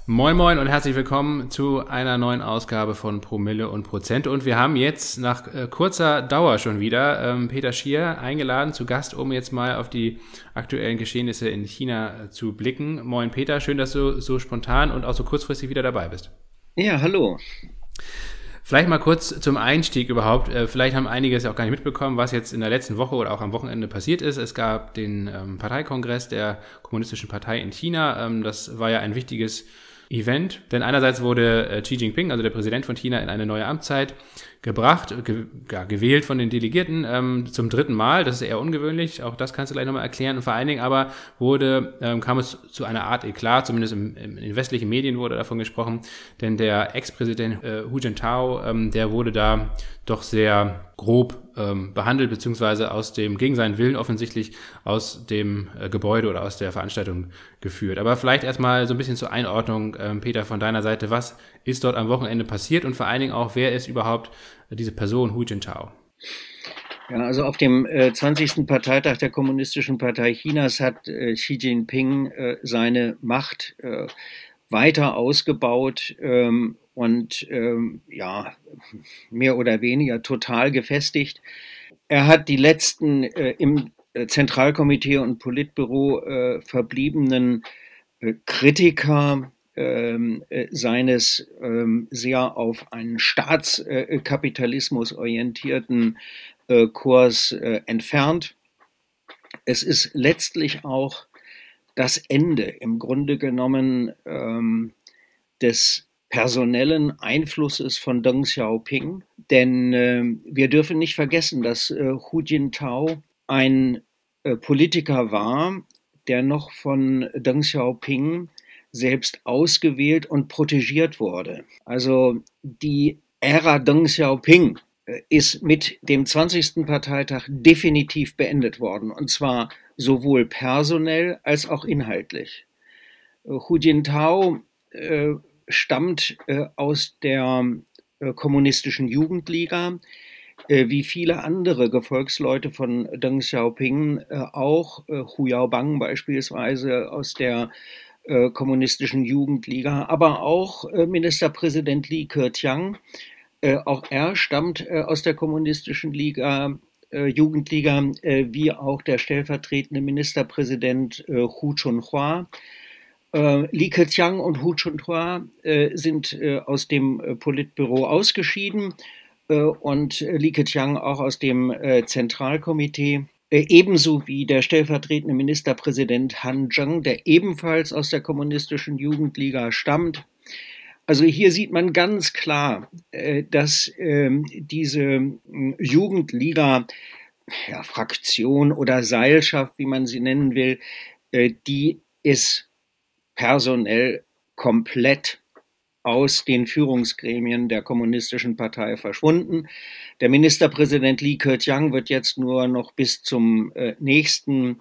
Moin Moin und herzlich willkommen zu einer neuen Ausgabe von Promille und Prozent. Und wir haben jetzt nach kurzer Dauer schon wieder Peter Schier eingeladen zu Gast, um jetzt mal auf die aktuellen Geschehnisse in China zu blicken. Moin Peter, schön, dass du so spontan und auch so kurzfristig wieder dabei bist. Ja, hallo. Vielleicht mal kurz zum Einstieg überhaupt. Vielleicht haben einige es ja auch gar nicht mitbekommen, was jetzt in der letzten Woche oder auch am Wochenende passiert ist. Es gab den Parteikongress der Kommunistischen Partei in China. Das war ja ein wichtiges Event, denn einerseits wurde Xi Jinping, also der Präsident von China, in eine neue Amtszeit gebracht, gewählt von den Delegierten zum dritten Mal. Das ist eher ungewöhnlich, auch das kannst du gleich nochmal erklären. Und vor allen Dingen aber kam es zu einer Art Eklat, zumindest in den westlichen Medien wurde davon gesprochen, denn der Ex-Präsident Hu Jintao, der wurde da doch sehr grob behandelt, beziehungsweise gegen seinen Willen offensichtlich aus dem Gebäude oder aus der Veranstaltung geführt. Aber vielleicht erstmal so ein bisschen zur Einordnung, Peter, von deiner Seite. Was ist dort am Wochenende passiert und vor allen Dingen auch, wer ist überhaupt diese Person Hu Jintao? Ja, also auf dem 20. Parteitag der Kommunistischen Partei Chinas hat Xi Jinping seine Macht weiter ausgebaut und ja, mehr oder weniger total gefestigt. Er hat die letzten im Zentralkomitee und Politbüro verbliebenen Kritiker seines sehr auf einen Staatskapitalismus orientierten Kurs entfernt. Es ist letztlich auch das Ende im Grunde genommen des personellen Einflusses von Deng Xiaoping, denn wir dürfen nicht vergessen, dass Hu Jintao ein Politiker war, der noch von Deng Xiaoping selbst ausgewählt und protegiert wurde. Also die Ära Deng Xiaoping ist mit dem 20. Parteitag definitiv beendet worden, und zwar sowohl personell als auch inhaltlich. Hu Jintao stammt aus der kommunistischen Jugendliga, wie viele andere Gefolgsleute von Deng Xiaoping auch, Hu Yaobang beispielsweise aus der kommunistischen Jugendliga, aber auch Ministerpräsident Li Keqiang, auch er stammt aus der kommunistischen Jugendliga, wie auch der stellvertretende Ministerpräsident Hu Chunhua. Li Keqiang und Hu Chunhua sind aus dem Politbüro ausgeschieden und Li Keqiang auch aus dem Zentralkomitee. Ebenso wie der stellvertretende Ministerpräsident Han Zheng, der ebenfalls aus der kommunistischen Jugendliga stammt. Also hier sieht man ganz klar, dass diese Jugendliga, ja, Fraktion oder Seilschaft, wie man sie nennen will, die ist personell komplett aus den Führungsgremien der Kommunistischen Partei verschwunden. Der Ministerpräsident Li Keqiang wird jetzt nur noch bis zum nächsten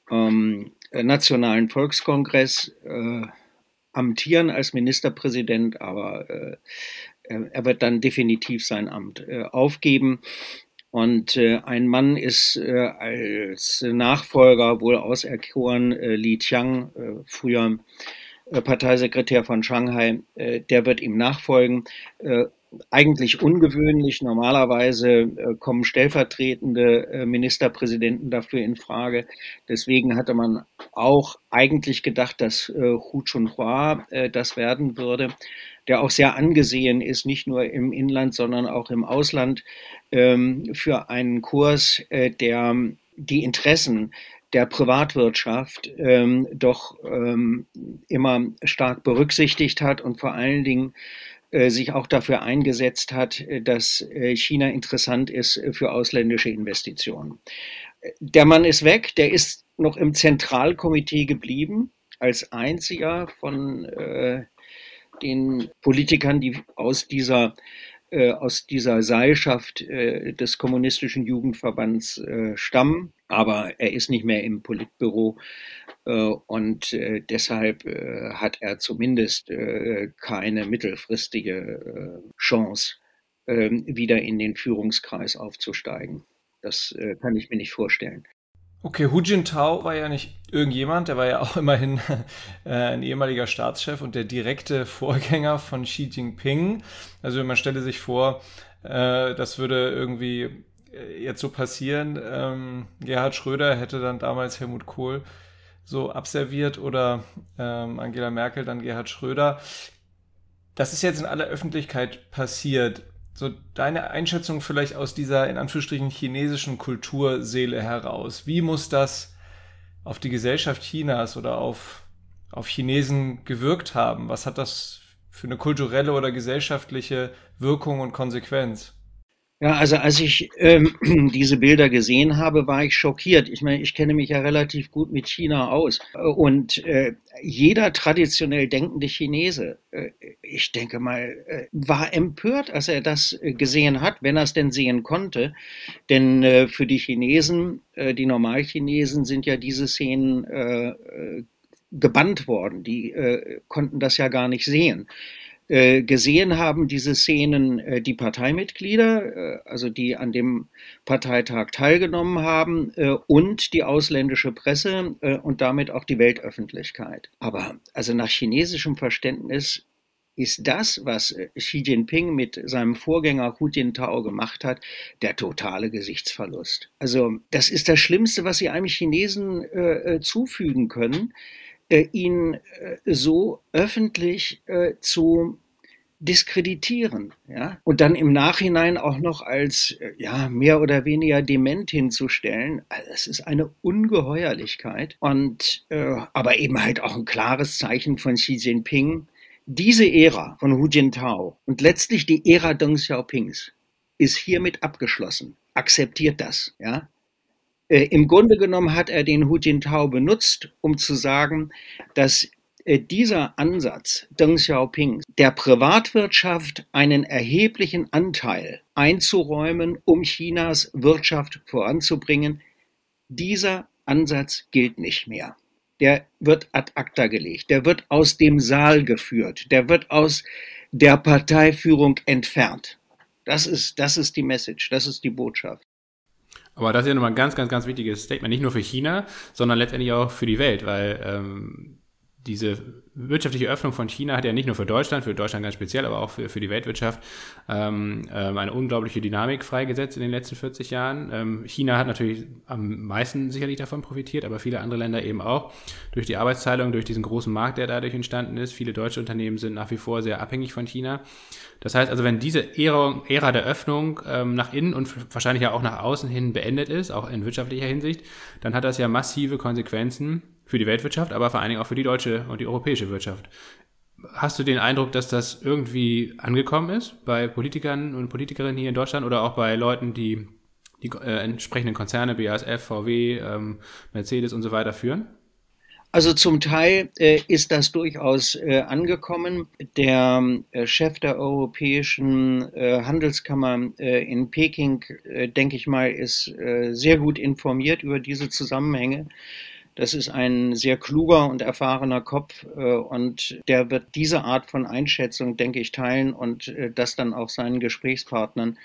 Nationalen Volkskongress amtieren als Ministerpräsident, aber er wird dann definitiv sein Amt aufgeben. Und ein Mann ist als Nachfolger wohl auserkoren, Li Qiang, früher Parteisekretär von Shanghai, der wird ihm nachfolgen. Eigentlich ungewöhnlich. Normalerweise kommen stellvertretende Ministerpräsidenten dafür in Frage. Deswegen hatte man auch eigentlich gedacht, dass Hu Chunhua das werden würde, der auch sehr angesehen ist, nicht nur im Inland, sondern auch im Ausland, für einen Kurs, der die Interessen der Privatwirtschaft doch immer stark berücksichtigt hat und vor allen Dingen sich auch dafür eingesetzt hat, dass China interessant ist für ausländische Investitionen. Der Mann ist weg, der ist noch im Zentralkomitee geblieben, als einziger von den Politikern, die aus dieser Seilschaft des kommunistischen Jugendverbands stammen. Aber er ist nicht mehr im Politbüro und deshalb hat er zumindest keine mittelfristige Chance, wieder in den Führungskreis aufzusteigen. Das kann ich mir nicht vorstellen. Okay, Hu Jintao war ja nicht irgendjemand, der war ja auch immerhin ein ehemaliger Staatschef und der direkte Vorgänger von Xi Jinping. Also man stelle sich vor, das würde irgendwie jetzt so passieren. Gerhard Schröder hätte dann damals Helmut Kohl so abserviert oder Angela Merkel dann Gerhard Schröder. Das ist jetzt in aller Öffentlichkeit passiert. So deine Einschätzung vielleicht aus dieser in Anführungsstrichen chinesischen Kulturseele heraus. Wie muss das auf die Gesellschaft Chinas oder auf Chinesen gewirkt haben? Was hat das für eine kulturelle oder gesellschaftliche Wirkung und Konsequenz? Ja, also als ich diese Bilder gesehen habe, war ich schockiert. Ich meine, ich kenne mich ja relativ gut mit China aus. Und jeder traditionell denkende Chinese, ich denke mal, war empört, als er das gesehen hat, wenn er es denn sehen konnte. Denn für die Chinesen, die Normalchinesen, sind ja diese Szenen gebannt worden. Die konnten das ja gar nicht sehen. Gesehen haben diese Szenen die Parteimitglieder, also die an dem Parteitag teilgenommen haben, und die ausländische Presse und damit auch die Weltöffentlichkeit. Aber also nach chinesischem Verständnis ist das, was Xi Jinping mit seinem Vorgänger Hu Jintao gemacht hat, der totale Gesichtsverlust. Also das ist das Schlimmste, was Sie einem Chinesen zufügen können, ihn so öffentlich zu diskreditieren, ja, und dann im Nachhinein auch noch als ja mehr oder weniger dement hinzustellen. Also es ist eine Ungeheuerlichkeit und aber eben halt auch ein klares Zeichen von Xi Jinping. Diese Ära von Hu Jintao und letztlich die Ära Deng Xiaopings ist hiermit abgeschlossen. Akzeptiert das, ja. Im Grunde genommen hat er den Hu Jintao benutzt, um zu sagen, dass dieser Ansatz Deng Xiaoping der Privatwirtschaft einen erheblichen Anteil einzuräumen, um Chinas Wirtschaft voranzubringen, dieser Ansatz gilt nicht mehr. Der wird ad acta gelegt, der wird aus dem Saal geführt, der wird aus der Parteiführung entfernt. Das ist die Message, das ist die Botschaft. Aber das ist ja nochmal ein ganz, ganz, ganz wichtiges Statement, nicht nur für China, sondern letztendlich auch für die Welt, weil diese wirtschaftliche Öffnung von China hat ja nicht nur für Deutschland ganz speziell, aber auch für die Weltwirtschaft eine unglaubliche Dynamik freigesetzt in den letzten 40 Jahren. China hat natürlich am meisten sicherlich davon profitiert, aber viele andere Länder eben auch durch die Arbeitsteilung, durch diesen großen Markt, der dadurch entstanden ist. Viele deutsche Unternehmen sind nach wie vor sehr abhängig von China. Das heißt also, wenn diese Ära der Öffnung nach innen und wahrscheinlich ja auch nach außen hin beendet ist, auch in wirtschaftlicher Hinsicht, dann hat das ja massive Konsequenzen für die Weltwirtschaft, aber vor allen Dingen auch für die deutsche und die europäische Wirtschaft. Hast du den Eindruck, dass das irgendwie angekommen ist bei Politikern und Politikerinnen hier in Deutschland oder auch bei Leuten, die entsprechenden Konzerne, BASF, VW, Mercedes und so weiter führen? Also zum Teil ist das durchaus angekommen. Der Chef der Europäischen Handelskammer in Peking, denke ich mal, ist sehr gut informiert über diese Zusammenhänge. Das ist ein sehr kluger und erfahrener Kopf und der wird diese Art von Einschätzung, denke ich, teilen und das dann auch seinen Gesprächspartnern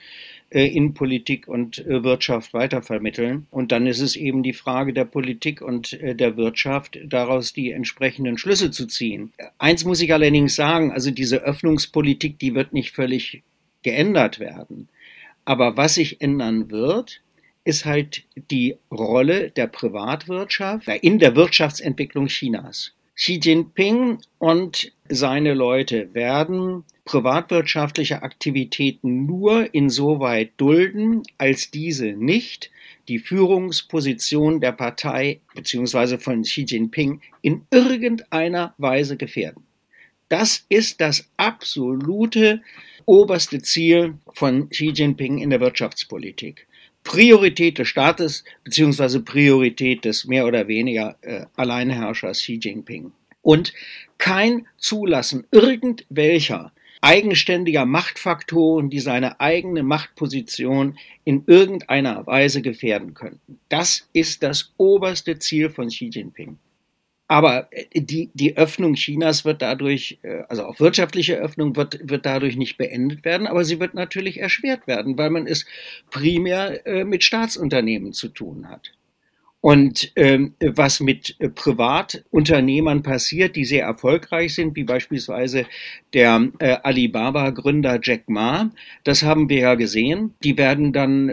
in Politik und Wirtschaft weitervermitteln. Und dann ist es eben die Frage der Politik und der Wirtschaft, daraus die entsprechenden Schlüsse zu ziehen. Eins muss ich allerdings sagen, also diese Öffnungspolitik, die wird nicht völlig geändert werden. Aber was sich ändern wird, ist halt die Rolle der Privatwirtschaft in der Wirtschaftsentwicklung Chinas. Xi Jinping und seine Leute werden privatwirtschaftliche Aktivitäten nur insoweit dulden, als diese nicht die Führungsposition der Partei bzw. von Xi Jinping in irgendeiner Weise gefährden. Das ist das absolute oberste Ziel von Xi Jinping in der Wirtschaftspolitik. Priorität des Staates bzw. Priorität des mehr oder weniger Alleinherrschers Xi Jinping. Und kein Zulassen irgendwelcher eigenständiger Machtfaktoren, die seine eigene Machtposition in irgendeiner Weise gefährden könnten. Das ist das oberste Ziel von Xi Jinping. Aber die Öffnung Chinas wird dadurch, also auch wirtschaftliche Öffnung wird dadurch nicht beendet werden, aber sie wird natürlich erschwert werden, weil man es primär mit Staatsunternehmen zu tun hat. Und was mit Privatunternehmern passiert, die sehr erfolgreich sind, wie beispielsweise der Alibaba-Gründer Jack Ma, das haben wir ja gesehen. Die werden dann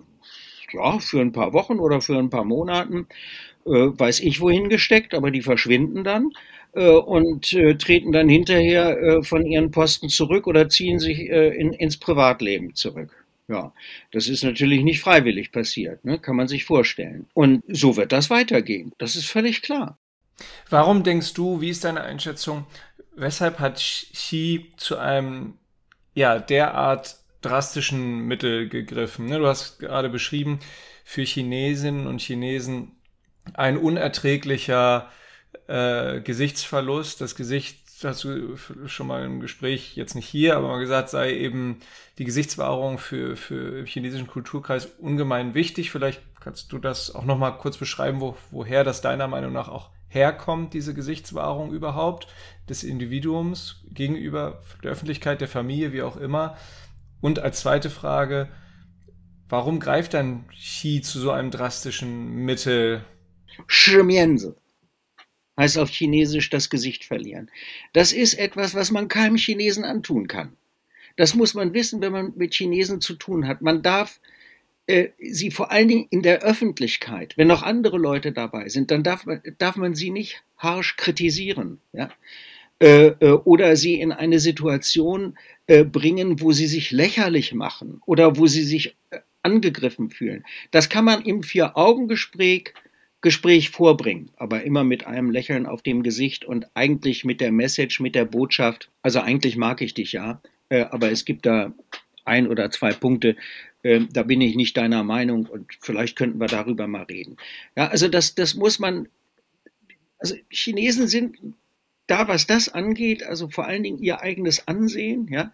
für ein paar Wochen oder für ein paar Monaten, weiß ich wohin gesteckt, aber die verschwinden dann und treten dann hinterher von ihren Posten zurück oder ziehen sich ins Privatleben zurück. Ja, das ist natürlich nicht freiwillig passiert, ne? Kann man sich vorstellen. Und so wird das weitergehen. Das ist völlig klar. Warum denkst du, wie ist deine Einschätzung, weshalb hat Xi zu einem derart drastischen Mittel gegriffen? Ne? Du hast gerade beschrieben, für Chinesinnen und Chinesen ein unerträglicher Gesichtsverlust. Das Gesicht, hast du schon mal im Gespräch, jetzt nicht hier, aber mal gesagt, sei eben die Gesichtswahrung für im chinesischen Kulturkreis ungemein wichtig. Vielleicht kannst du das auch noch mal kurz beschreiben, woher das deiner Meinung nach auch herkommt, diese Gesichtswahrung überhaupt, des Individuums gegenüber der Öffentlichkeit, der Familie, wie auch immer. Und als zweite Frage, warum greift dann Xi zu so einem drastischen Mittel? Shimiense heißt auf Chinesisch das Gesicht verlieren. Das ist etwas, was man keinem Chinesen antun kann. Das muss man wissen, wenn man mit Chinesen zu tun hat. Man darf sie vor allen Dingen in der Öffentlichkeit, wenn noch andere Leute dabei sind, dann darf man sie nicht harsch kritisieren, ja? Oder sie in eine Situation bringen, wo sie sich lächerlich machen oder wo sie sich angegriffen fühlen. Das kann man im Vier-Augen-Gespräch vorbringen, aber immer mit einem Lächeln auf dem Gesicht und eigentlich mit der Message, mit der Botschaft, also eigentlich mag ich dich ja, aber es gibt da 1 oder 2 Punkte, da bin ich nicht deiner Meinung und vielleicht könnten wir darüber mal reden. Ja, also das muss man, also Chinesen sind da, was das angeht, also vor allen Dingen ihr eigenes Ansehen, ja,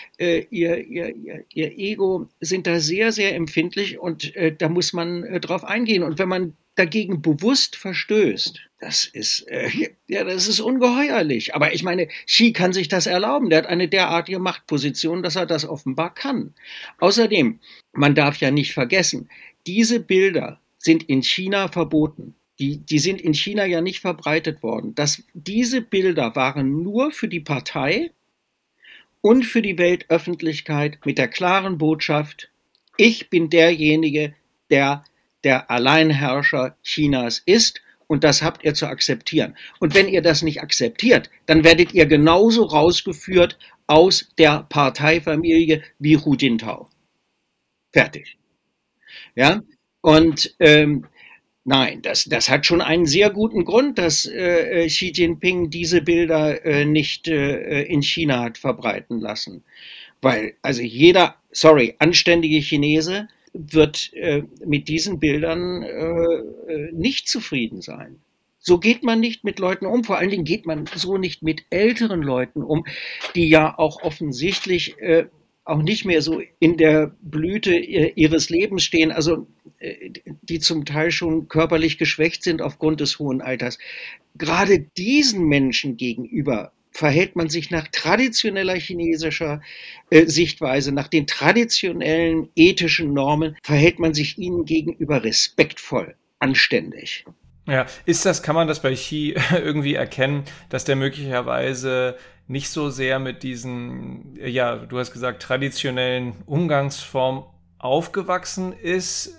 ihr Ego sind da sehr, sehr empfindlich und da muss man drauf eingehen. Und wenn man dagegen bewusst verstößt, das ist ungeheuerlich. Aber ich meine, Xi kann sich das erlauben. Der hat eine derartige Machtposition, dass er das offenbar kann. Außerdem, man darf ja nicht vergessen, diese Bilder sind in China verboten. Die sind in China ja nicht verbreitet worden. Diese Bilder waren nur für die Partei und für die Weltöffentlichkeit mit der klaren Botschaft, ich bin derjenige, der der Alleinherrscher Chinas ist und das habt ihr zu akzeptieren. Und wenn ihr das nicht akzeptiert, dann werdet ihr genauso rausgeführt aus der Parteifamilie wie Hu Jintao. Fertig. Ja, und nein, das hat schon einen sehr guten Grund, dass Xi Jinping diese Bilder nicht in China hat verbreiten lassen. Weil also anständige Chinese wird mit diesen Bildern nicht zufrieden sein. So geht man nicht mit Leuten um, vor allen Dingen geht man so nicht mit älteren Leuten um, die ja auch offensichtlich auch nicht mehr so in der Blüte ihres Lebens stehen, also die zum Teil schon körperlich geschwächt sind aufgrund des hohen Alters. Gerade diesen Menschen gegenüber verhält man sich nach traditioneller chinesischer Sichtweise, nach den traditionellen ethischen Normen, verhält man sich ihnen gegenüber respektvoll, anständig. Ja, kann man das bei Xi irgendwie erkennen, dass der möglicherweise nicht so sehr mit diesen, du hast gesagt, traditionellen Umgangsformen aufgewachsen ist?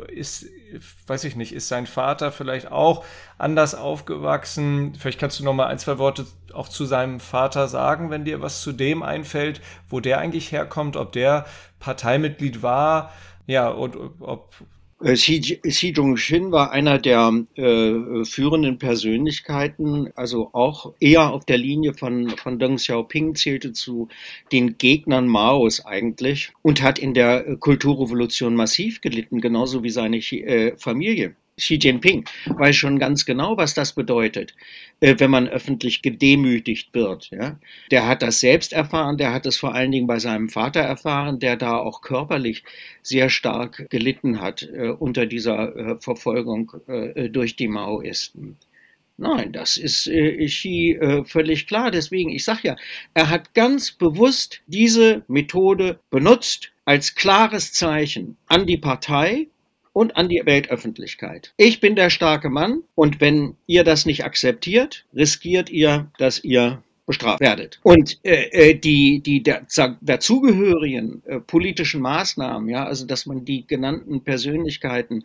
Weiß ich nicht, ist sein Vater vielleicht auch anders aufgewachsen? Vielleicht kannst du noch mal 1, 2 Worte auch zu seinem Vater sagen, wenn dir was zu dem einfällt, wo der eigentlich herkommt, ob der Parteimitglied war, und ob Xi Jinping war einer der führenden Persönlichkeiten, also auch eher auf der Linie von Deng Xiaoping, zählte zu den Gegnern Maos eigentlich und hat in der Kulturrevolution massiv gelitten, genauso wie seine Familie. Xi Jinping weiß schon ganz genau, was das bedeutet, wenn man öffentlich gedemütigt wird. Ja? Der hat das selbst erfahren, der hat es vor allen Dingen bei seinem Vater erfahren, der da auch körperlich sehr stark gelitten hat unter dieser Verfolgung durch die Maoisten. Nein, das ist Xi völlig klar. Deswegen, ich sage ja, er hat ganz bewusst diese Methode benutzt als klares Zeichen an die Partei und an die Weltöffentlichkeit. Ich bin der starke Mann und wenn ihr das nicht akzeptiert, riskiert ihr, dass ihr bestraft werdet. Und die dazugehörigen politischen Maßnahmen, ja, also dass man die genannten Persönlichkeiten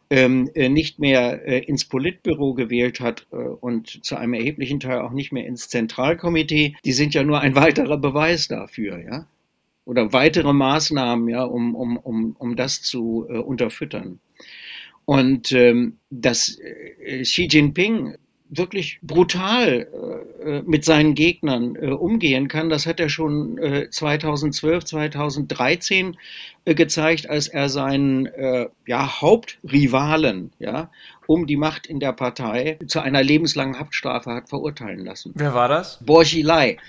nicht mehr ins Politbüro gewählt hat und zu einem erheblichen Teil auch nicht mehr ins Zentralkomitee, die sind ja nur ein weiterer Beweis dafür, ja. Oder weitere Maßnahmen, ja, um das zu unterfüttern. Und dass Xi Jinping wirklich brutal mit seinen Gegnern umgehen kann, das hat er schon 2012, 2013 gezeigt, als er seinen Hauptrivalen um die Macht in der Partei zu einer lebenslangen Haftstrafe hat verurteilen lassen. Wer war das? Bo Xilai.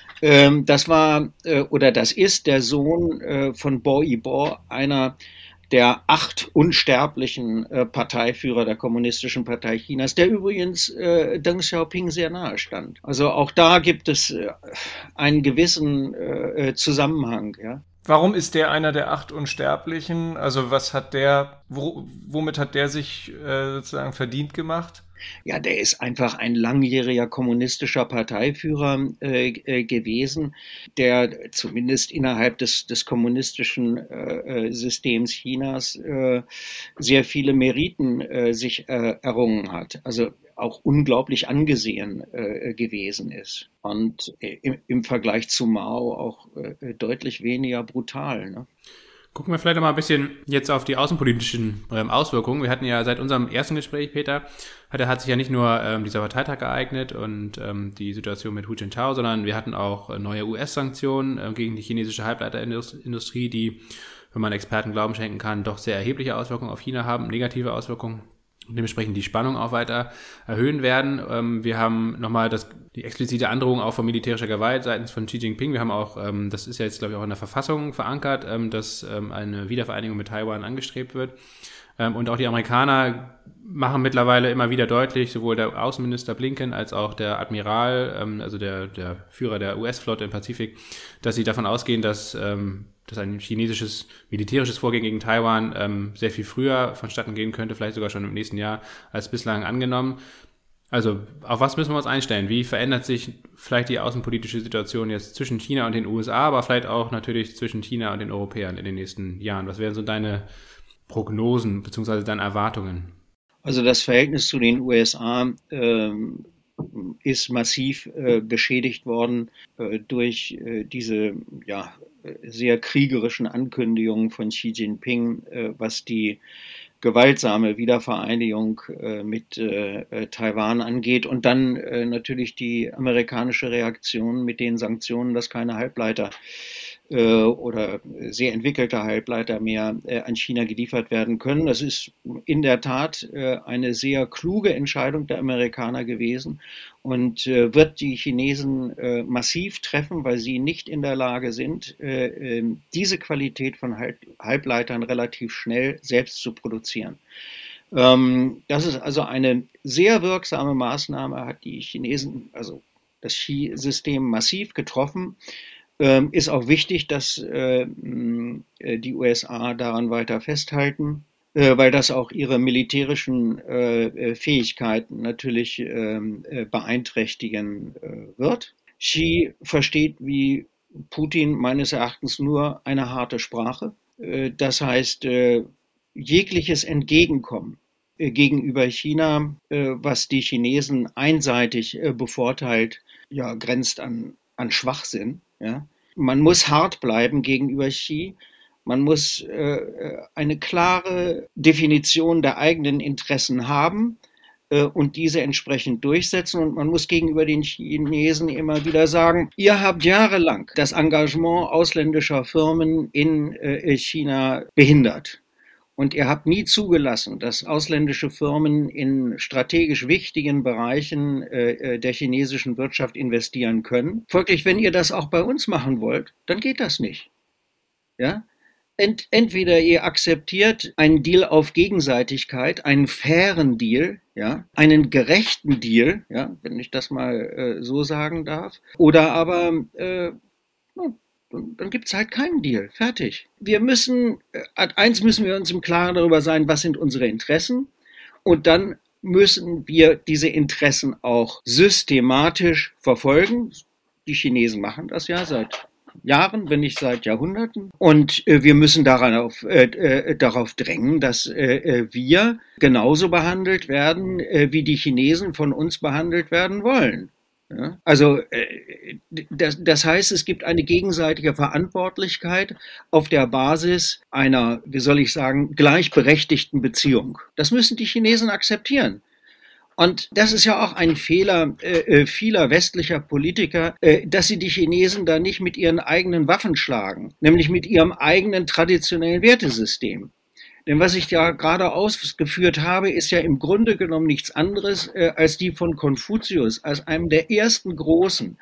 Das war das ist der Sohn von Bo Yibo, einer der 8 unsterblichen Parteiführer der Kommunistischen Partei Chinas, der übrigens Deng Xiaoping sehr nahe stand. Also auch da gibt es einen gewissen Zusammenhang. Ja. Warum ist der einer der 8 Unsterblichen? Also was hat der, womit hat der sich sozusagen verdient gemacht? Ja, der ist einfach ein langjähriger kommunistischer Parteiführer gewesen, der zumindest innerhalb des kommunistischen Systems Chinas sehr viele Meriten sich errungen hat. Also auch unglaublich angesehen gewesen ist. Und im Vergleich zu Mao auch deutlich weniger brutal. Ne? Gucken wir vielleicht noch mal ein bisschen jetzt auf die außenpolitischen Auswirkungen. Wir hatten ja seit unserem ersten Gespräch, Peter, hat sich ja nicht nur dieser Parteitag ereignet und die Situation mit Hu Jintao, sondern wir hatten auch neue US-Sanktionen gegen die chinesische Halbleiterindustrie, die, wenn man Experten Glauben schenken kann, doch sehr erhebliche Auswirkungen auf China haben, negative Auswirkungen. Und dementsprechend die Spannung auch weiter erhöhen werden. Wir haben nochmal die explizite Androhung auch von militärischer Gewalt seitens von Xi Jinping. Wir haben auch, das ist ja jetzt glaube ich auch in der Verfassung verankert, dass eine Wiedervereinigung mit Taiwan angestrebt wird. Und auch die Amerikaner machen mittlerweile immer wieder deutlich, sowohl der Außenminister Blinken als auch der Admiral, also der Führer der US-Flotte im Pazifik, dass sie davon ausgehen, dass ein chinesisches militärisches Vorgehen gegen Taiwan sehr viel früher vonstatten gehen könnte, vielleicht sogar schon im nächsten Jahr als bislang angenommen. Also auf was müssen wir uns einstellen? Wie verändert sich vielleicht die außenpolitische Situation jetzt zwischen China und den USA, aber vielleicht auch natürlich zwischen China und den Europäern in den nächsten Jahren? Was wären so deine Prognosen bzw. deine Erwartungen? Also das Verhältnis zu den USA ist massiv beschädigt worden durch diese sehr kriegerischen Ankündigungen von Xi Jinping, was die gewaltsame Wiedervereinigung mit Taiwan angeht und dann natürlich die amerikanische Reaktion mit den Sanktionen, dass keine Halbleiter oder sehr entwickelte Halbleiter mehr an China geliefert werden können. Das ist in der Tat eine sehr kluge Entscheidung der Amerikaner gewesen und wird die Chinesen massiv treffen, weil sie nicht in der Lage sind, diese Qualität von Halbleitern relativ schnell selbst zu produzieren. Das ist also eine sehr wirksame Maßnahme, hat die Chinesen, also das Xi-System massiv getroffen. Ist auch wichtig, dass die USA daran weiter festhalten, weil das auch ihre militärischen Fähigkeiten natürlich beeinträchtigen wird. Xi versteht wie Putin meines Erachtens nur eine harte Sprache. Das heißt, jegliches Entgegenkommen gegenüber China, was die Chinesen einseitig bevorteilt, grenzt an Schwachsinn. Ja? Man muss hart bleiben gegenüber Xi. Man muss eine klare Definition der eigenen Interessen haben und diese entsprechend durchsetzen. Und man muss gegenüber den Chinesen immer wieder sagen, ihr habt jahrelang das Engagement ausländischer Firmen in China behindert. Und ihr habt nie zugelassen, dass ausländische Firmen in strategisch wichtigen Bereichen der chinesischen Wirtschaft investieren können. Folglich, wenn ihr das auch bei uns machen wollt, dann geht das nicht. Ja? Entweder ihr akzeptiert einen Deal auf Gegenseitigkeit, einen fairen Deal, ja, einen gerechten Deal, ja, wenn ich das mal so sagen darf, oder aber dann gibt es halt keinen Deal. Fertig. Eins müssen wir uns im Klaren darüber sein, was sind unsere Interessen. Und dann müssen wir diese Interessen auch systematisch verfolgen. Die Chinesen machen das ja seit Jahren, wenn nicht seit Jahrhunderten. Und wir müssen darauf drängen, dass wir genauso behandelt werden, wie die Chinesen von uns behandelt werden wollen. Ja? Also das heißt, es gibt eine gegenseitige Verantwortlichkeit auf der Basis einer, wie soll ich sagen, gleichberechtigten Beziehung. Das müssen die Chinesen akzeptieren. Und das ist ja auch ein Fehler vieler westlicher Politiker, dass sie die Chinesen da nicht mit ihren eigenen Waffen schlagen, nämlich mit ihrem eigenen traditionellen Wertesystem. Denn was ich ja gerade ausgeführt habe, ist ja im Grunde genommen nichts anderes als die von Konfuzius, als einem der ersten großen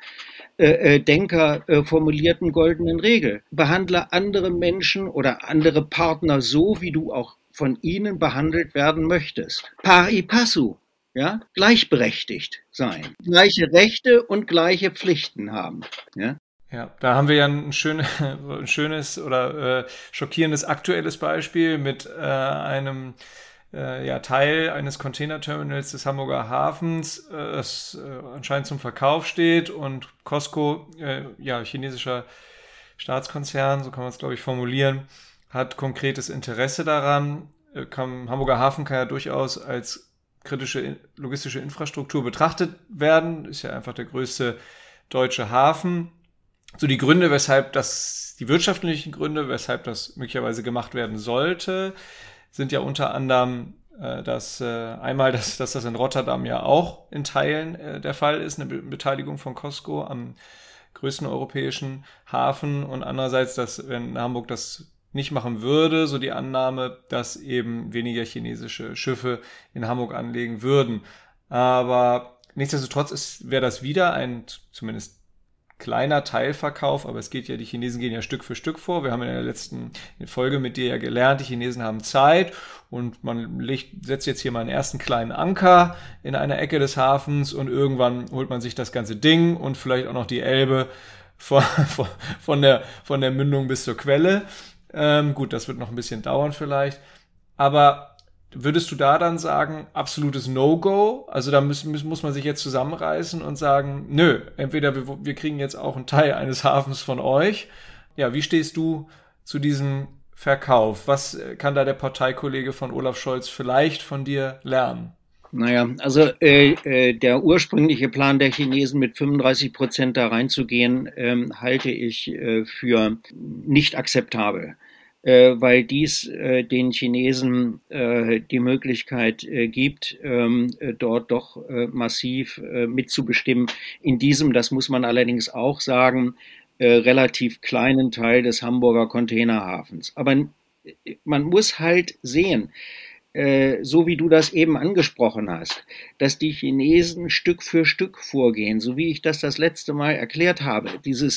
Denker formulierten goldenen Regel. Behandle andere Menschen oder andere Partner so, wie du auch von ihnen behandelt werden möchtest. Pari passu. Ja, gleichberechtigt sein, gleiche Rechte und gleiche Pflichten haben. Ja, ja, da haben wir ja ein schönes oder schockierendes aktuelles Beispiel mit einem Teil eines Containerterminals des Hamburger Hafens, das anscheinend zum Verkauf steht, und COSCO, chinesischer Staatskonzern, so kann man es, glaube ich, formulieren, hat konkretes Interesse daran. Hamburger Hafen kann ja durchaus als kritische logistische Infrastruktur betrachtet werden, ist ja einfach der größte deutsche Hafen. So die Gründe, die wirtschaftlichen Gründe, weshalb das möglicherweise gemacht werden sollte, sind ja unter anderem, dass das in Rotterdam ja auch in Teilen der Fall ist, eine Beteiligung von COSCO am größten europäischen Hafen, und andererseits, dass wenn Hamburg das nicht machen würde, so die Annahme, dass eben weniger chinesische Schiffe in Hamburg anlegen würden. Aber nichtsdestotrotz wäre das wieder ein zumindest kleiner Teilverkauf, aber die Chinesen gehen ja Stück für Stück vor. Wir haben in der letzten Folge mit dir ja gelernt, die Chinesen haben Zeit, und man setzt jetzt hier mal einen ersten kleinen Anker in einer Ecke des Hafens, und irgendwann holt man sich das ganze Ding und vielleicht auch noch die Elbe von der Mündung bis zur Quelle. Gut, das wird noch ein bisschen dauern vielleicht. Aber würdest du da dann sagen, absolutes No-Go? Also da muss man sich jetzt zusammenreißen und sagen, nö, entweder wir kriegen jetzt auch einen Teil eines Hafens von euch. Ja, wie stehst du zu diesem Verkauf? Was kann da der Parteikollege von Olaf Scholz vielleicht von dir lernen? Naja, also der ursprüngliche Plan der Chinesen, mit 35% da reinzugehen, halte ich für nicht akzeptabel, weil dies den Chinesen die Möglichkeit gibt, dort doch massiv mitzubestimmen. In diesem, das muss man allerdings auch sagen, relativ kleinen Teil des Hamburger Containerhafens. Aber man muss halt sehen, so wie du das eben angesprochen hast, dass die Chinesen Stück für Stück vorgehen, so wie ich das letzte Mal erklärt habe,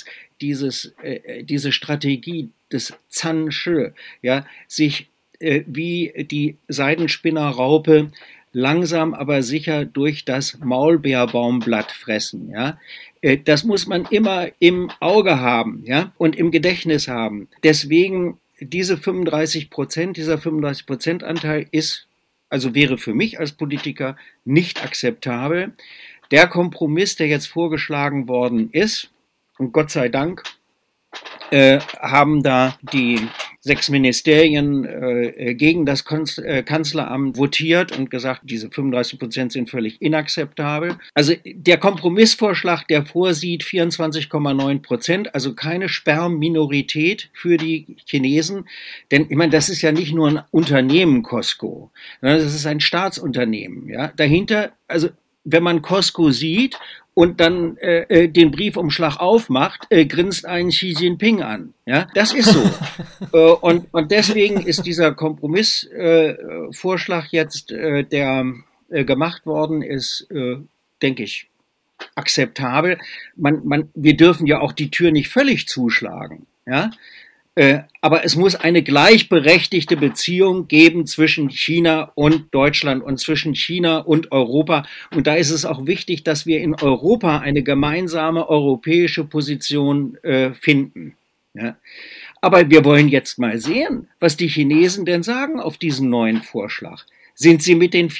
diese Strategie des Zhan-Shi, ja, sich wie die Seidenspinnerraupe langsam aber sicher durch das Maulbeerbaumblatt fressen, ja. Das muss man immer im Auge haben, ja, und im Gedächtnis haben. Deswegen dieser 35% Anteil wäre für mich als Politiker nicht akzeptabel. Der Kompromiss, der jetzt vorgeschlagen worden ist, und Gott sei Dank haben da die 6 Ministerien gegen das Kanzleramt votiert und gesagt, diese 35% sind völlig inakzeptabel. Also der Kompromissvorschlag, der vorsieht 24,9%, also keine Sperrminorität für die Chinesen. Denn ich meine, das ist ja nicht nur ein Unternehmen, COSCO, sondern das ist ein Staatsunternehmen. Ja? Dahinter, also wenn man COSCO sieht und dann den Briefumschlag aufmacht, grinst einen Xi Jinping an. Ja, das ist so. Und deswegen ist dieser Kompromissvorschlag jetzt, der gemacht worden ist, denke ich, akzeptabel. Wir dürfen ja auch die Tür nicht völlig zuschlagen. Ja? Aber es muss eine gleichberechtigte Beziehung geben zwischen China und Deutschland und zwischen China und Europa. Und da ist es auch wichtig, dass wir in Europa eine gemeinsame europäische Position finden. Ja. Aber wir wollen jetzt mal sehen, was die Chinesen denn sagen auf diesen neuen Vorschlag. Sind sie mit den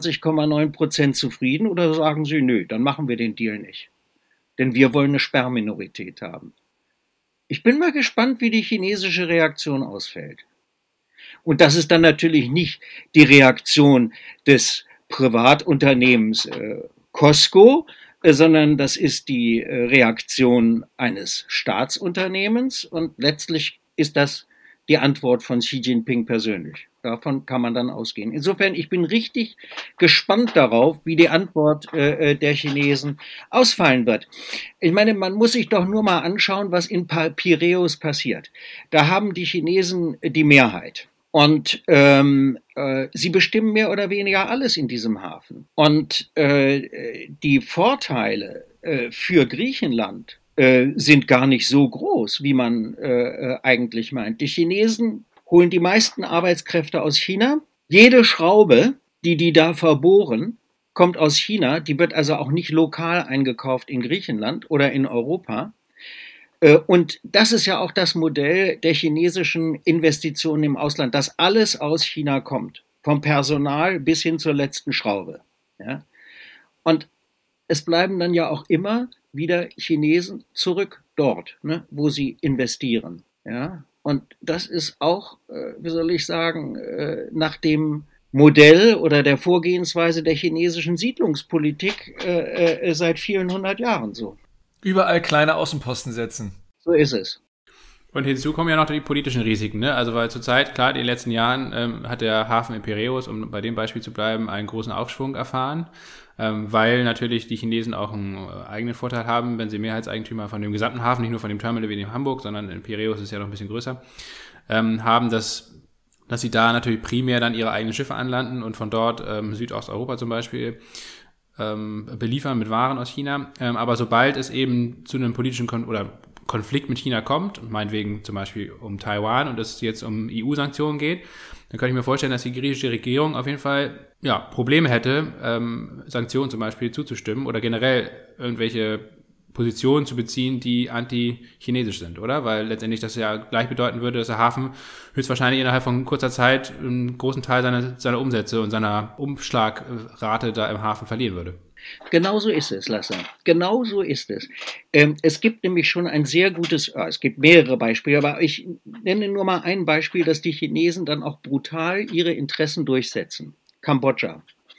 24,9% zufrieden oder sagen sie, nö, dann machen wir den Deal nicht? Denn wir wollen eine Sperrminorität haben. Ich bin mal gespannt, wie die chinesische Reaktion ausfällt. Und das ist dann natürlich nicht die Reaktion des Privatunternehmens Costco, sondern das ist die Reaktion eines Staatsunternehmens und letztlich ist das die Antwort von Xi Jinping persönlich. Davon kann man dann ausgehen. Insofern, ich bin richtig gespannt darauf, wie die Antwort der Chinesen ausfallen wird. Ich meine, man muss sich doch nur mal anschauen, was in Piräus passiert. Da haben die Chinesen die Mehrheit. Und sie bestimmen mehr oder weniger alles in diesem Hafen. Und die Vorteile für Griechenland sind gar nicht so groß, wie man eigentlich meint. Die Chinesen holen die meisten Arbeitskräfte aus China. Jede Schraube, die da verbohren, kommt aus China. Die wird also auch nicht lokal eingekauft in Griechenland oder in Europa. Und das ist ja auch das Modell der chinesischen Investitionen im Ausland, dass alles aus China kommt, vom Personal bis hin zur letzten Schraube. Ja? Und es bleiben dann ja auch immer wieder Chinesen zurück dort, ne, wo sie investieren. Ja? Und das ist auch, wie soll ich sagen, nach dem Modell oder der Vorgehensweise der chinesischen Siedlungspolitik seit vielen hundert Jahren so. Überall kleine Außenposten setzen. So ist es. Und hinzu kommen ja noch die politischen Risiken, ne? Also weil zurzeit, klar, in den letzten Jahren hat der Hafen in Piräus, um bei dem Beispiel zu bleiben, einen großen Aufschwung erfahren, weil natürlich die Chinesen auch einen eigenen Vorteil haben, wenn sie Mehrheitseigentümer von dem gesamten Hafen, nicht nur von dem Terminal wie in Hamburg, sondern in Piräus ist es ja noch ein bisschen größer, haben, dass sie da natürlich primär dann ihre eigenen Schiffe anlanden und von dort Südosteuropa zum Beispiel beliefern mit Waren aus China. Aber sobald es eben zu einem politischen Konflikt mit China kommt, meinetwegen zum Beispiel um Taiwan und es jetzt um EU-Sanktionen geht, dann kann ich mir vorstellen, dass die griechische Regierung auf jeden Fall Probleme hätte, Sanktionen zum Beispiel zuzustimmen oder generell irgendwelche Positionen zu beziehen, die anti-chinesisch sind, oder? Weil letztendlich das ja gleich bedeuten würde, dass der Hafen höchstwahrscheinlich innerhalb von kurzer Zeit einen großen Teil seiner Umsätze und seiner Umschlagrate da im Hafen verlieren würde. Genau so ist es, Lasse. Genau so ist es. Es gibt nämlich schon ein sehr gutes, es gibt mehrere Beispiele, aber ich nenne nur mal ein Beispiel, dass die Chinesen dann auch brutal ihre Interessen durchsetzen. Kambodscha.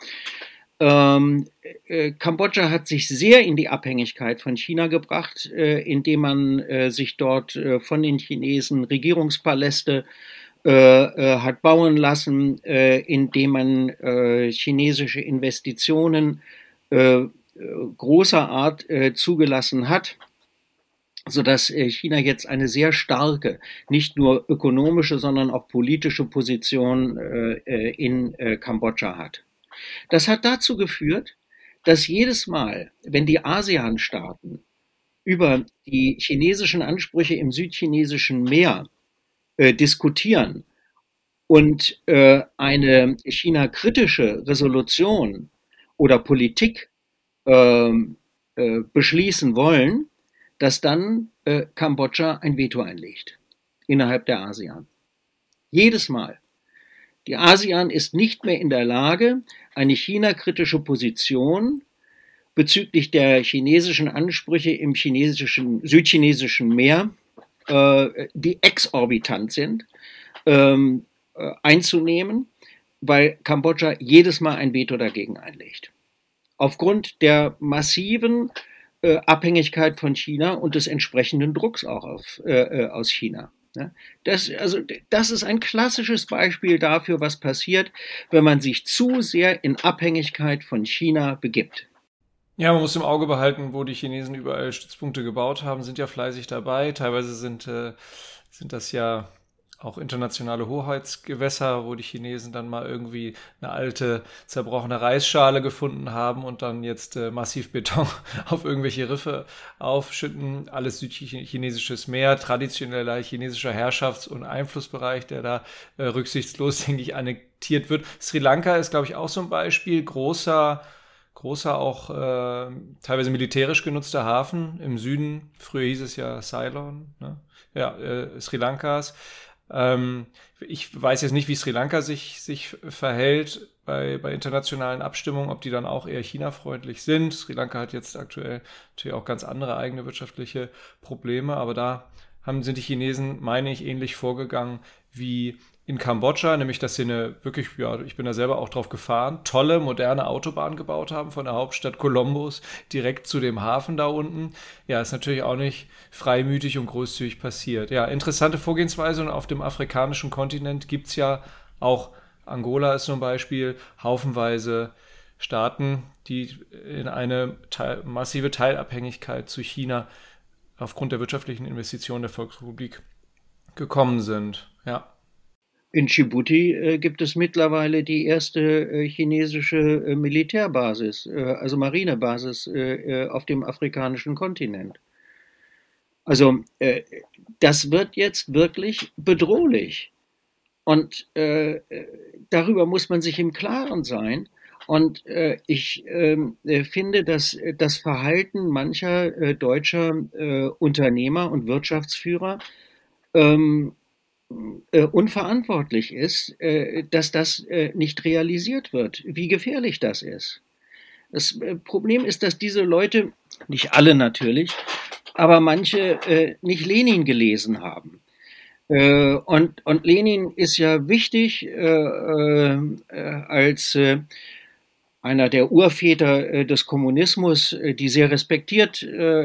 Kambodscha hat sich sehr in die Abhängigkeit von China gebracht, indem man sich dort von den Chinesen Regierungspaläste hat bauen lassen, indem man chinesische Investitionen großer Art zugelassen hat, sodass China jetzt eine sehr starke, nicht nur ökonomische, sondern auch politische Position in Kambodscha hat. Das hat dazu geführt, dass jedes Mal, wenn die ASEAN-Staaten über die chinesischen Ansprüche im südchinesischen Meer diskutieren und eine China-kritische Resolution oder Politik beschließen wollen, dass dann Kambodscha ein Veto einlegt innerhalb der ASEAN. Jedes Mal. Die ASEAN ist nicht mehr in der Lage, eine China-kritische Position bezüglich der chinesischen Ansprüche im südchinesischen Meer, die exorbitant sind, einzunehmen, weil Kambodscha jedes Mal ein Veto dagegen einlegt. Aufgrund der massiven Abhängigkeit von China und des entsprechenden Drucks auch aus China. Das ist ein klassisches Beispiel dafür, was passiert, wenn man sich zu sehr in Abhängigkeit von China begibt. Ja, man muss im Auge behalten, wo die Chinesen überall Stützpunkte gebaut haben, sind ja fleißig dabei. Teilweise sind das ja auch internationale Hoheitsgewässer, wo die Chinesen dann mal irgendwie eine alte, zerbrochene Reisschale gefunden haben und dann jetzt massiv Beton auf irgendwelche Riffe aufschütten. Alles südchinesisches Meer, traditioneller chinesischer Herrschafts- und Einflussbereich, der da rücksichtslos, denke ich, annektiert wird. Sri Lanka ist, glaube ich, auch so ein Beispiel. Großer großer, auch teilweise militärisch genutzter Hafen im Süden. Früher hieß es ja Ceylon, ne? Ja, Sri Lankas. Ich weiß jetzt nicht, wie Sri Lanka sich verhält bei internationalen Abstimmungen, ob die dann auch eher China-freundlich sind. Sri Lanka hat jetzt aktuell natürlich auch ganz andere eigene wirtschaftliche Probleme, aber da sind die Chinesen, meine ich, ähnlich vorgegangen wie in Kambodscha, nämlich dass sie ich bin da selber auch drauf gefahren, tolle, moderne Autobahn gebaut haben von der Hauptstadt Columbus direkt zu dem Hafen da unten. Ja, ist natürlich auch nicht freimütig und großzügig passiert. Ja, interessante Vorgehensweise, und auf dem afrikanischen Kontinent gibt es ja auch, Angola ist zum Beispiel, haufenweise Staaten, die in eine massive Teilabhängigkeit zu China aufgrund der wirtschaftlichen Investitionen der Volksrepublik gekommen sind. Ja. In Djibouti gibt es mittlerweile die erste chinesische Militärbasis, also Marinebasis auf dem afrikanischen Kontinent. Also das wird jetzt wirklich bedrohlich. Und darüber muss man sich im Klaren sein. Und ich finde, dass das Verhalten mancher deutscher Unternehmer und Wirtschaftsführer unverantwortlich ist, dass das nicht realisiert wird, wie gefährlich das ist. Das Problem ist, dass diese Leute, nicht alle natürlich, aber manche nicht Lenin gelesen haben. Und Lenin ist ja wichtig als einer der Urväter des Kommunismus, die sehr respektiert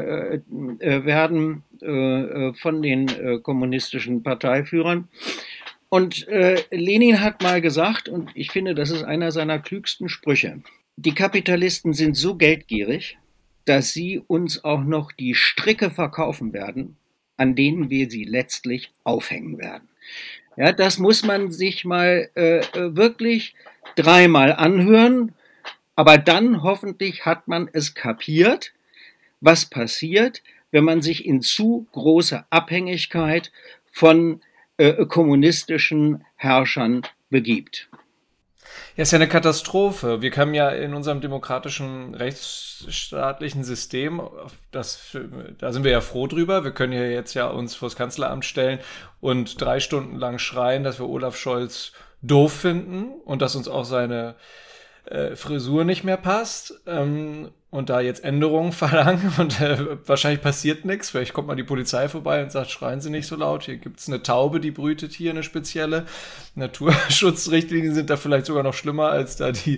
werden von den kommunistischen Parteiführern. Und Lenin hat mal gesagt, und ich finde, das ist einer seiner klügsten Sprüche: Die Kapitalisten sind so geldgierig, dass sie uns auch noch die Stricke verkaufen werden, an denen wir sie letztlich aufhängen werden. Ja, das muss man sich mal wirklich dreimal anhören, aber dann hoffentlich hat man es kapiert, was passiert, wenn man sich in zu große Abhängigkeit von kommunistischen Herrschern begibt. Ja, ist ja eine Katastrophe. Wir können ja in unserem demokratischen, rechtsstaatlichen System, da sind wir ja froh drüber. Wir können ja jetzt uns vors Kanzleramt stellen und 3 Stunden lang schreien, dass wir Olaf Scholz doof finden und dass uns auch seine Frisur nicht mehr passt und da jetzt Änderungen verlangen und wahrscheinlich passiert nichts. Vielleicht kommt mal die Polizei vorbei und sagt, schreien Sie nicht so laut, hier gibt's eine Taube, die brütet hier, eine spezielle. Naturschutzrichtlinien sind da vielleicht sogar noch schlimmer als da die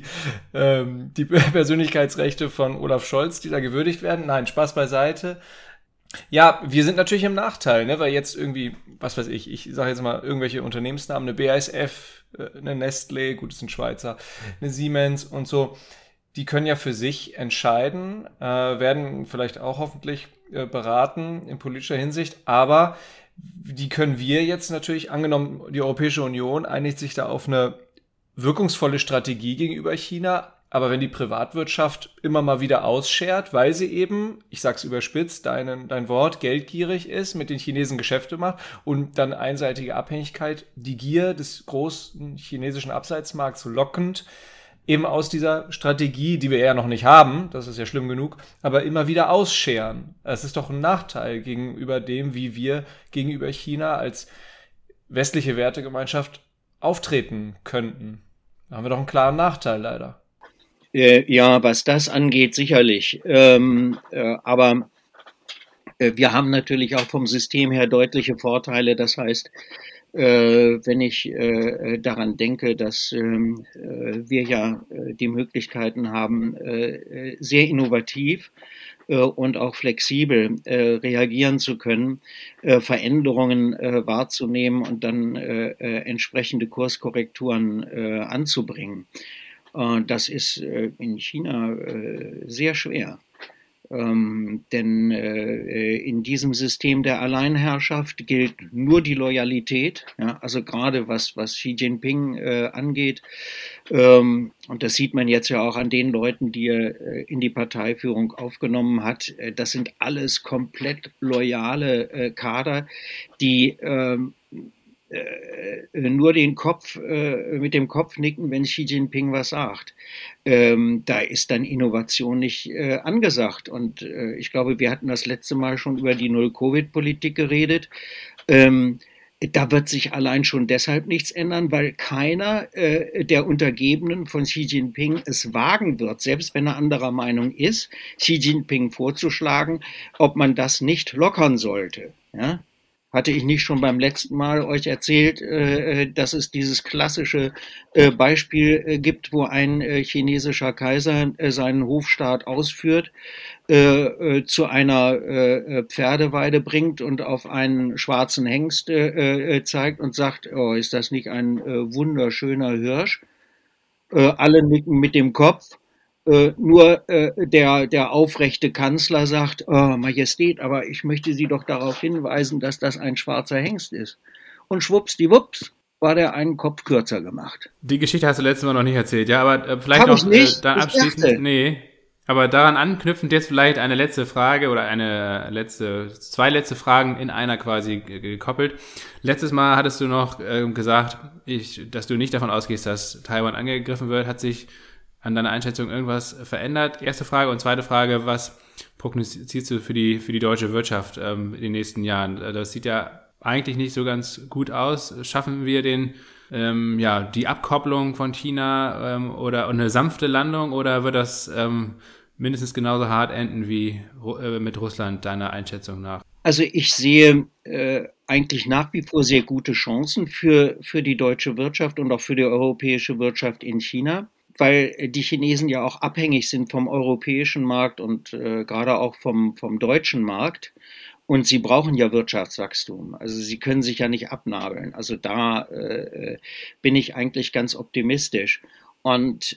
Persönlichkeitsrechte von Olaf Scholz, die da gewürdigt werden. Nein, Spaß beiseite. Ja, wir sind natürlich im Nachteil, ne, weil jetzt irgendwie, was weiß ich sage jetzt mal irgendwelche Unternehmensnamen, eine BASF, eine Nestlé, gut, das sind Schweizer, eine Siemens und so, die können ja für sich entscheiden, werden vielleicht auch hoffentlich beraten in politischer Hinsicht, aber die können wir jetzt natürlich, angenommen, die Europäische Union einigt sich da auf eine wirkungsvolle Strategie gegenüber China, aber wenn die Privatwirtschaft immer mal wieder ausschert, weil sie eben, ich sag's überspitzt, dein Wort, geldgierig ist, mit den Chinesen Geschäfte macht und dann einseitige Abhängigkeit, die Gier des großen chinesischen Absatzmarkts lockend, eben aus dieser Strategie, die wir ja noch nicht haben, das ist ja schlimm genug, aber immer wieder ausscheren. Es ist doch ein Nachteil gegenüber dem, wie wir gegenüber China als westliche Wertegemeinschaft auftreten könnten. Da haben wir doch einen klaren Nachteil leider. Ja, was das angeht, sicherlich. Aber wir haben natürlich auch vom System her deutliche Vorteile. Das heißt, wenn ich daran denke, dass wir ja die Möglichkeiten haben, sehr innovativ und auch flexibel reagieren zu können, Veränderungen wahrzunehmen und dann entsprechende Kurskorrekturen anzubringen. Das ist in China sehr schwer. Denn in diesem System der Alleinherrschaft gilt nur die Loyalität, ja, also gerade was Xi Jinping angeht. Und das sieht man jetzt ja auch an den Leuten, die er in die Parteiführung aufgenommen hat. Das sind alles komplett loyale Kader, die nur mit dem Kopf nicken, wenn Xi Jinping was sagt. Da ist dann Innovation nicht angesagt. Und ich glaube, wir hatten das letzte Mal schon über die Null-Covid-Politik geredet. Da wird sich allein schon deshalb nichts ändern, weil keiner der Untergebenen von Xi Jinping es wagen wird, selbst wenn er anderer Meinung ist, Xi Jinping vorzuschlagen, ob man das nicht lockern sollte. Ja? Hatte ich nicht schon beim letzten Mal euch erzählt, dass es dieses klassische Beispiel gibt, wo ein chinesischer Kaiser seinen Hofstaat ausführt, zu einer Pferdeweide bringt und auf einen schwarzen Hengst zeigt und sagt, oh, ist das nicht ein wunderschöner Hirsch? Alle nicken mit dem Kopf. Nur der aufrechte Kanzler sagt, oh, Majestät, aber ich möchte Sie doch darauf hinweisen, dass das ein schwarzer Hengst ist. Und schwuppsdiwupps war der einen Kopf kürzer gemacht. Die Geschichte hast du letztes Mal noch nicht erzählt, ja, aber vielleicht Hab noch ich nicht. dann Ich abschließend. dachte. Nee. Aber daran anknüpfend jetzt vielleicht eine letzte Frage oder zwei letzte Fragen in einer quasi gekoppelt. Letztes Mal hattest du noch gesagt, dass du nicht davon ausgehst, dass Taiwan angegriffen wird. Hat sich an deiner Einschätzung irgendwas verändert? Erste Frage. Und zweite Frage, was prognostizierst du für die deutsche Wirtschaft in den nächsten Jahren? Das sieht ja eigentlich nicht so ganz gut aus. Schaffen wir die Abkopplung von China oder eine sanfte Landung, oder wird das mindestens genauso hart enden wie mit Russland, deiner Einschätzung nach? Also ich sehe eigentlich nach wie vor sehr gute Chancen für die deutsche Wirtschaft und auch für die europäische Wirtschaft in China, weil die Chinesen ja auch abhängig sind vom europäischen Markt und gerade auch vom deutschen Markt. Und sie brauchen ja Wirtschaftswachstum. Also sie können sich ja nicht abnabeln. Also da bin ich eigentlich ganz optimistisch. Und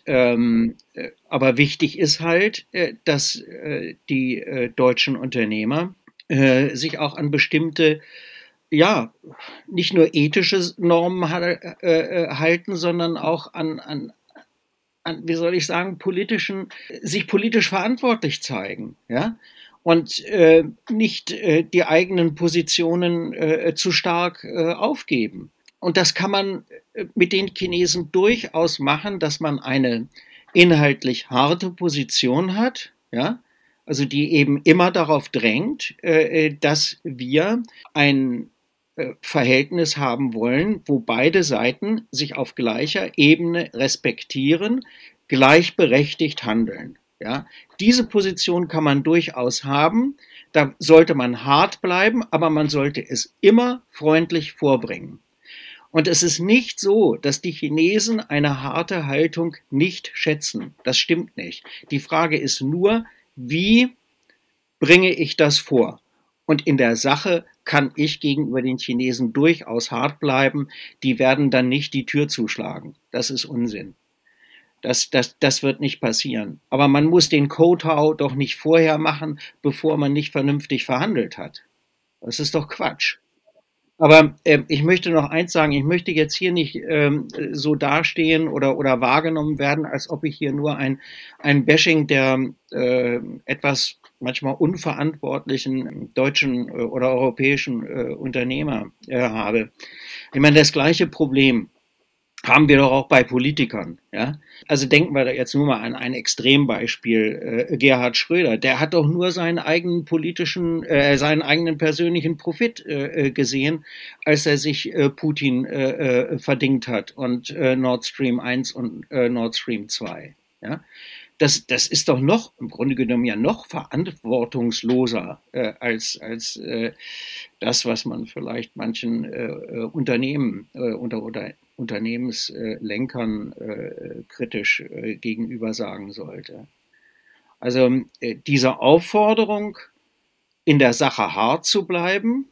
aber wichtig ist halt, dass die deutschen Unternehmer sich auch an bestimmte, ja, nicht nur ethische Normen halten, sondern auch an, wie soll ich sagen, sich politisch verantwortlich zeigen, ja, und nicht die eigenen Positionen zu stark aufgeben. Und das kann man mit den Chinesen durchaus machen, dass man eine inhaltlich harte Position hat, ja, also die eben immer darauf drängt, dass wir ein Verhältnis haben wollen, wo beide Seiten sich auf gleicher Ebene respektieren, gleichberechtigt handeln. Ja, diese Position kann man durchaus haben. Da sollte man hart bleiben, aber man sollte es immer freundlich vorbringen. Und es ist nicht so, dass die Chinesen eine harte Haltung nicht schätzen. Das stimmt nicht. Die Frage ist nur, wie bringe ich das vor? Und in der Sache kann ich gegenüber den Chinesen durchaus hart bleiben. Die werden dann nicht die Tür zuschlagen. Das ist Unsinn. Das wird nicht passieren. Aber man muss den Kowtow doch nicht vorher machen, bevor man nicht vernünftig verhandelt hat. Das ist doch Quatsch. Aber ich möchte noch eins sagen, ich möchte jetzt hier nicht so dastehen oder wahrgenommen werden, als ob ich hier nur ein Bashing der etwas manchmal unverantwortlichen deutschen oder europäischen Unternehmer habe. Ich meine, das gleiche Problem haben wir doch auch bei Politikern. Ja? Also denken wir da jetzt nur mal an ein Extrembeispiel, Gerhard Schröder. Der hat doch nur seinen eigenen seinen eigenen persönlichen Profit gesehen, als er sich Putin verdingt hat und Nord Stream 1 und Nord Stream 2. Ja? Das ist doch noch, im Grunde genommen ja noch verantwortungsloser als das, was man vielleicht manchen Unternehmen oder Unternehmenslenkern kritisch gegenüber sagen sollte. Also diese Aufforderung, in der Sache hart zu bleiben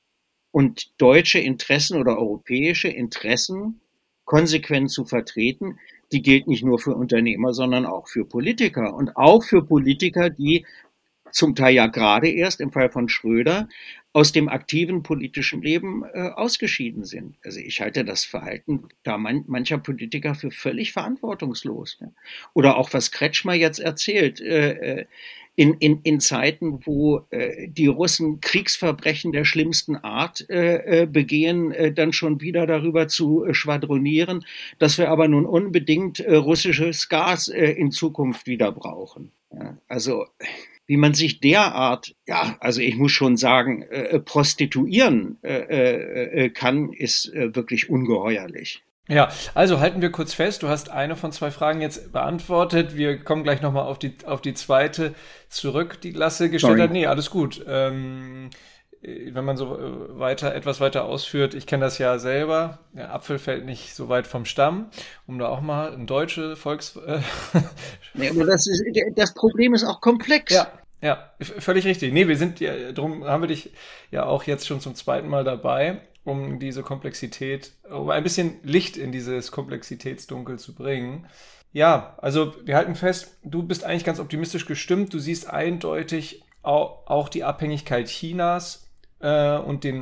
und deutsche Interessen oder europäische Interessen konsequent zu vertreten, die gilt nicht nur für Unternehmer, sondern auch für Politiker. Und auch für Politiker, die zum Teil ja gerade erst im Fall von Schröder aus dem aktiven politischen Leben ausgeschieden sind. Also ich halte das Verhalten da mancher Politiker für völlig verantwortungslos. Ja. Oder auch was Kretschmer jetzt erzählt. in Zeiten, wo die Russen Kriegsverbrechen der schlimmsten Art begehen, dann schon wieder darüber zu schwadronieren, dass wir aber nun unbedingt russisches Gas in Zukunft wieder brauchen. Ja, also wie man sich derart, ja, also ich muss schon sagen, prostituieren kann, ist wirklich ungeheuerlich. Ja, also halten wir kurz fest, du hast eine von 2 Fragen jetzt beantwortet. Wir kommen gleich nochmal auf die zweite zurück, die Lasse gestellt hat. Nee, alles gut. Wenn man so etwas weiter ausführt, ich kenne das ja selber, der Apfel fällt nicht so weit vom Stamm, um da auch mal ein deutsche Nee, aber das Problem ist auch komplex. Ja, völlig richtig. Nee, wir sind ja, drum haben wir dich ja auch jetzt schon zum 2. Mal dabei, um diese Komplexität, um ein bisschen Licht in dieses Komplexitätsdunkel zu bringen. Ja, also wir halten fest, du bist eigentlich ganz optimistisch gestimmt. Du siehst eindeutig auch die Abhängigkeit Chinas und den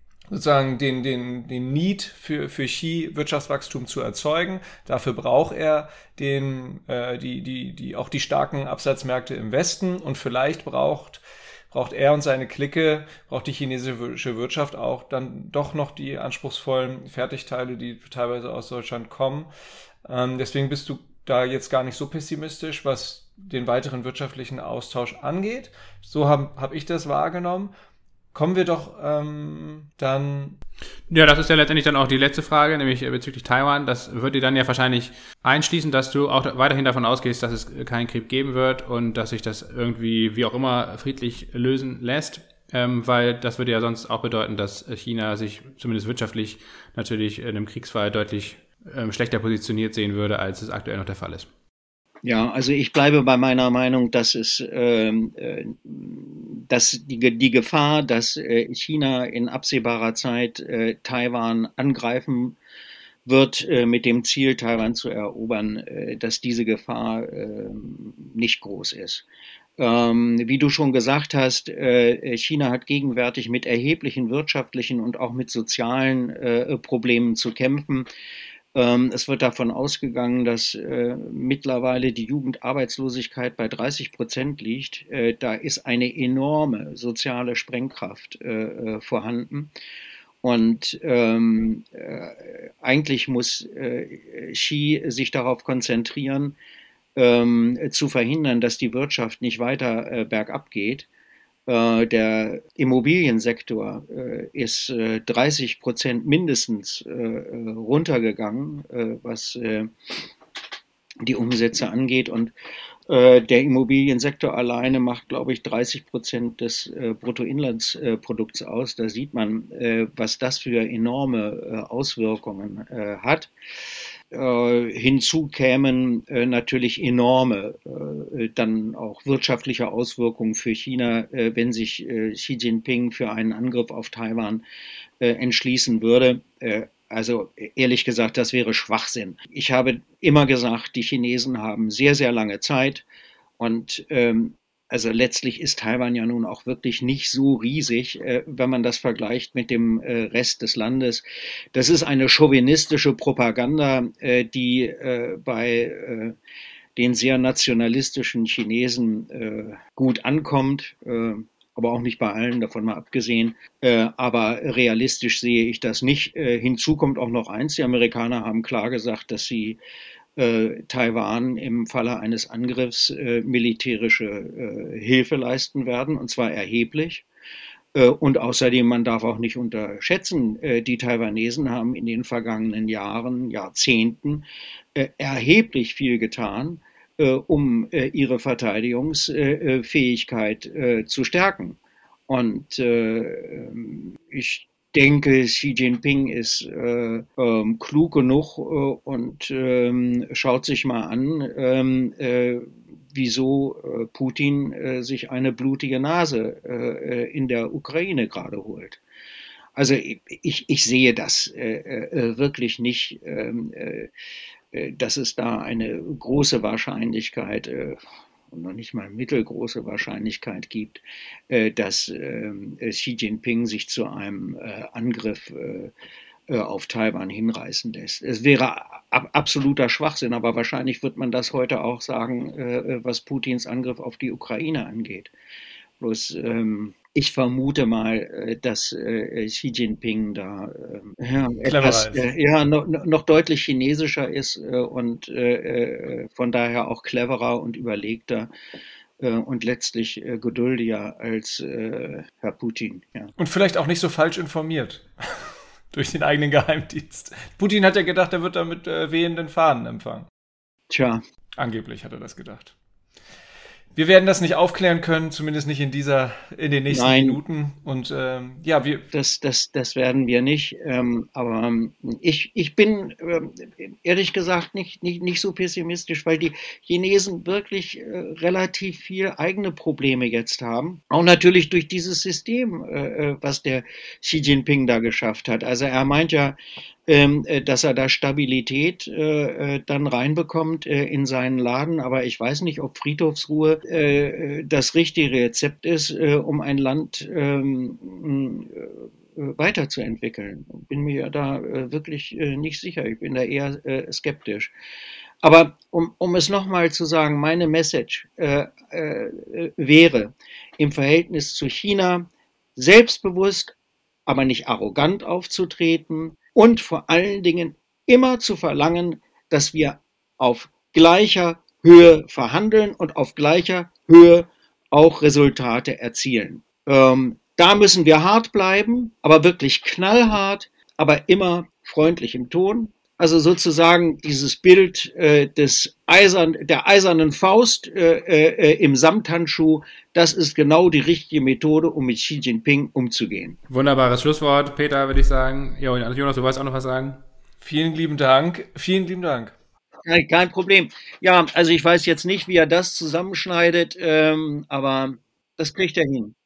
Need für Xi Wirtschaftswachstum zu erzeugen. Dafür braucht er auch die starken Absatzmärkte im Westen, und vielleicht braucht er und seine Clique, braucht die chinesische Wirtschaft auch dann doch noch die anspruchsvollen Fertigteile, die teilweise aus Deutschland kommen. Deswegen bist du da jetzt gar nicht so pessimistisch, was den weiteren wirtschaftlichen Austausch angeht. So hab ich das wahrgenommen. Kommen wir doch dann... Ja, das ist ja letztendlich dann auch die letzte Frage, nämlich bezüglich Taiwan. Das würde dann ja wahrscheinlich einschließen, dass du auch weiterhin davon ausgehst, dass es keinen Krieg geben wird und dass sich das irgendwie, wie auch immer, friedlich lösen lässt. Weil das würde ja sonst auch bedeuten, dass China sich zumindest wirtschaftlich natürlich in einem Kriegsfall deutlich schlechter positioniert sehen würde, als es aktuell noch der Fall ist. Ja, also ich bleibe bei meiner Meinung, dass dass die Gefahr, dass China in absehbarer Zeit Taiwan angreifen wird, mit dem Ziel, Taiwan zu erobern, dass diese Gefahr nicht groß ist. Wie du schon gesagt hast, China hat gegenwärtig mit erheblichen wirtschaftlichen und auch mit sozialen Problemen zu kämpfen. Es wird davon ausgegangen, dass mittlerweile die Jugendarbeitslosigkeit bei 30% liegt. Da ist eine enorme soziale Sprengkraft vorhanden. Und eigentlich muss Xi sich darauf konzentrieren, zu verhindern, dass die Wirtschaft nicht weiter bergab geht. Der Immobiliensektor ist 30% mindestens runtergegangen, was die Umsätze angeht. Und der Immobiliensektor alleine macht, glaube ich, 30% des Bruttoinlandsprodukts aus. Da sieht man, was das für enorme Auswirkungen hat. Hinzu kämen natürlich enorme dann auch wirtschaftliche Auswirkungen für China, wenn sich Xi Jinping für einen Angriff auf Taiwan entschließen würde. Also ehrlich gesagt, das wäre Schwachsinn. Ich habe immer gesagt, die Chinesen haben sehr, sehr lange Zeit, und also letztlich ist Taiwan ja nun auch wirklich nicht so riesig, wenn man das vergleicht mit dem Rest des Landes. Das ist eine chauvinistische Propaganda, die bei den sehr nationalistischen Chinesen gut ankommt, aber auch nicht bei allen, davon mal abgesehen. Aber realistisch sehe ich das nicht. Hinzu kommt auch noch eins: Die Amerikaner haben klar gesagt, dass sie Taiwan im Falle eines Angriffs militärische Hilfe leisten werden, und zwar erheblich. Und außerdem, man darf auch nicht unterschätzen, die Taiwanesen haben in den vergangenen Jahren, Jahrzehnten erheblich viel getan, um ihre Verteidigungsfähigkeit zu stärken. Und ich denke, Xi Jinping ist klug genug und schaut sich mal an, wieso Putin sich eine blutige Nase in der Ukraine gerade holt. Also ich sehe das wirklich nicht, dass es da eine große Wahrscheinlichkeit und noch nicht mal mittelgroße Wahrscheinlichkeit gibt, dass Xi Jinping sich zu einem Angriff auf Taiwan hinreißen lässt. Es wäre absoluter Schwachsinn, aber wahrscheinlich wird man das heute auch sagen, was Putins Angriff auf die Ukraine angeht. Bloß ich vermute mal, dass Xi Jinping da etwas noch deutlich chinesischer ist und von daher auch cleverer und überlegter und letztlich geduldiger als Herr Putin. Ja. Und vielleicht auch nicht so falsch informiert durch den eigenen Geheimdienst. Putin hat ja gedacht, er wird da mit wehenden Fahnen empfangen. Tja. Angeblich hat er das gedacht. Wir werden das nicht aufklären können, zumindest nicht in den nächsten Minuten. Und das werden wir nicht. Aber ich bin ehrlich gesagt nicht so pessimistisch, weil die Chinesen wirklich relativ viel eigene Probleme jetzt haben. Auch natürlich durch dieses System, was der Xi Jinping da geschafft hat. Also er meint ja, dass er da Stabilität dann reinbekommt in seinen Laden. Aber ich weiß nicht, ob Friedhofsruhe das richtige Rezept ist, um ein Land weiterzuentwickeln. Bin mir da wirklich nicht sicher. Ich bin da eher skeptisch. Aber um es nochmal zu sagen, meine Message wäre im Verhältnis zu China selbstbewusst, aber nicht arrogant aufzutreten und vor allen Dingen immer zu verlangen, dass wir auf gleicher Höhe verhandeln und auf gleicher Höhe auch Resultate erzielen. Da müssen wir hart bleiben, aber wirklich knallhart, aber immer freundlich im Ton. Also sozusagen dieses Bild der eisernen Faust im Samthandschuh, das ist genau die richtige Methode, um mit Xi Jinping umzugehen. Wunderbares Schlusswort, Peter, würde ich sagen. Ja, und Jonas, du wolltest auch noch was sagen? Vielen lieben Dank. Vielen lieben Dank. Kein Problem. Ja, also ich weiß jetzt nicht, wie er das zusammenschneidet, aber das kriegt er hin.